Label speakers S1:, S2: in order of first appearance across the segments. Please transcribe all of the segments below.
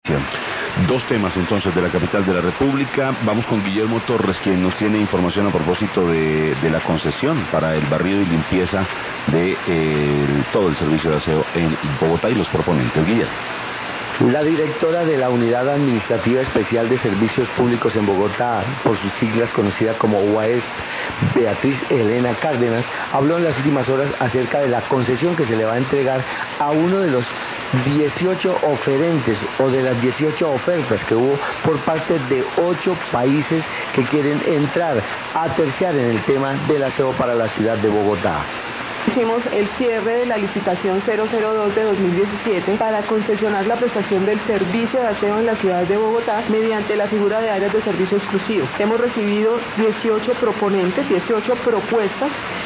S1: Dos temas entonces de la capital de la República. Vamos con Guillermo Torres, quien nos tiene información a propósito de la concesión para el barrido y limpieza de todo el servicio de aseo en Bogotá y los proponentes. Guillermo.
S2: La directora de la Unidad Administrativa Especial de Servicios Públicos en Bogotá, por sus siglas conocida como UAESP, Beatriz Elena Cárdenas, habló en las últimas horas acerca de la concesión que se le va a entregar a uno de los 18 oferentes o de las 18 ofertas que hubo por parte de 8 países que quieren entrar a terciar en el tema del aseo para la ciudad de Bogotá.
S3: Hicimos el cierre de la licitación 002 de 2017 para concesionar la prestación del servicio de aseo en la ciudad de Bogotá mediante la figura de áreas de servicio exclusivo. Hemos recibido 18 proponentes, 18 propuestas.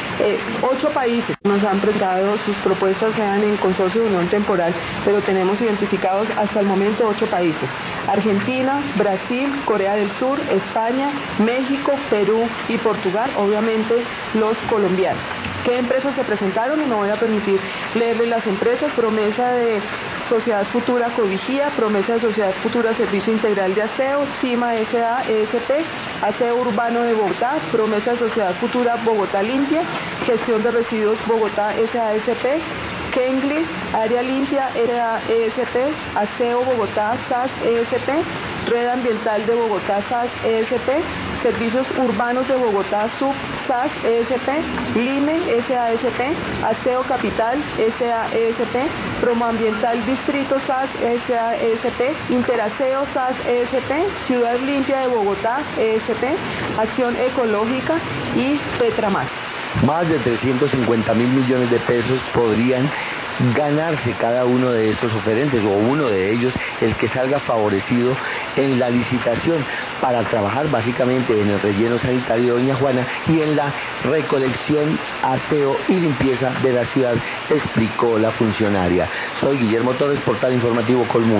S3: 8 países nos han presentado sus propuestas, sean en consorcio de unión temporal, pero tenemos identificados hasta el momento 8 países: Argentina, Brasil, Corea del Sur, España, México, Perú y Portugal, obviamente los colombianos. ¿Qué empresas se presentaron? Y me voy a permitir leerles las empresas: Promesa de Sociedad Futura Covigía, Promesa de Sociedad Futura Servicio Integral de Aseo, CIMA S.A. ESP, Aseo Urbano de Bogotá, Promesa de Sociedad Futura Bogotá Limpia, Gestión de Residuos Bogotá S.A.S.P., Kengli, Área Limpia S.A.E.S.P., Aseo Bogotá SAS ESP, Red Ambiental de Bogotá SAS ESP, Servicios Urbanos de Bogotá Sub SAS ESP, LIME SASP, Aseo Capital SAESP, Promoambiental Distrito SAS SAESP, Interaseo SAS ESP, Ciudad Limpia de Bogotá ESP, Acción Ecológica y Petramar.
S2: Más de 350.000 millones de pesos podrían ganarse cada uno de estos oferentes, o uno de ellos, el que salga favorecido en la licitación, para trabajar básicamente en el relleno sanitario de Doña Juana y en la recolección, aseo y limpieza de la ciudad, explicó la funcionaria. Soy Guillermo Torres, Portal Informativo Colmundo.